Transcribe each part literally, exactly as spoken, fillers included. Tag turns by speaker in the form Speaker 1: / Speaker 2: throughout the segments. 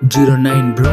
Speaker 1: Zero nine bro.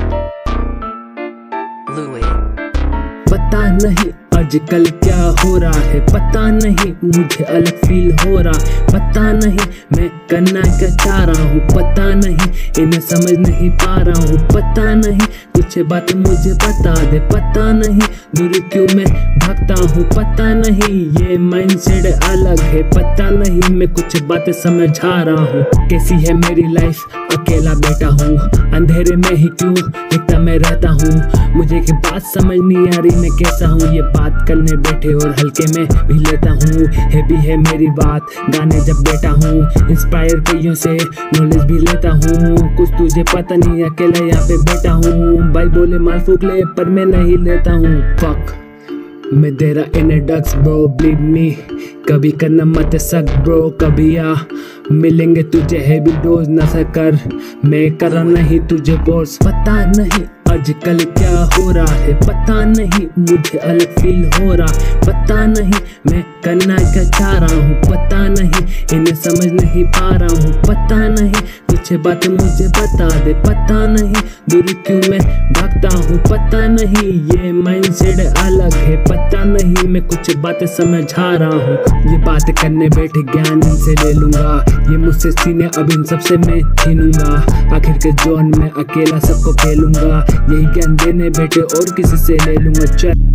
Speaker 1: पता नहीं आजकल क्या हो रहा है, पता नहीं मुझे अलग फील हो रहा, पता नहीं मैं करना क्या चाह रहा हूँ, पता नहीं इन्हें समझ नहीं पा रहा हूँ, पता नहीं कुछ बात मुझे बता दे, पता नहीं दूर क्यों मैं भागता हूँ, पता नहीं ये माइंडसेट अलग है, पता नहीं मैं कुछ बातें समझा रहा हूँ। कैसी है मेरी लाइफ, अकेला बैठा हूँ, अंधेरे में ही क्यों दिखता मैं रहता हूँ, मुझे की बात समझ नहीं आ रही मैं कैसा हूँ, ये बात करने बैठे और हल्के में भी लेता हूँ, है भी है मेरी बात गाने जब बैठा हूँ, इंस्पायर कईयों से नॉलेज भी लेता हूँ, कुछ तुझे पता नहीं अकेला यहाँ पे बैठा हूँ, भाई बोले माल फूक ले पर मैं नहीं लेता हूँ, फक मैं दे रहा इन्हें डक्स ब्रो, बिलीव मी कभी करना मत शक ब्रो, कभी आ मिलेंगे तुझे हैवी डोज न कर, मैं कर रहा नहीं तुझे फोर्स, पता नहीं आजकल क्या हो रहा है, पता नहीं मुझे अलग फील हो रहा, पता नहीं मैं करना क्या चाह रहा हूँ, पता नहीं इन्हें समझ नहीं पा रहा हूँ, पता नहीं कुछ बात मुझे बता दे, पता नहीं दूर क्यों मैं भागता हूँ, पता नहीं ये माइंडसेट अलग है, पता नहीं मैं कुछ बातें समझा रहा हूँ, ये बात करने बैठे ज्ञान इनसे ले लूंगा, ये मुझसे सीने अब इन सबसे मैं छीनूंगा, आखिर के जोन में अकेला सबको खेलूंगा, यही ज्ञान देने बैठे और किसी से ले लूंगा। चल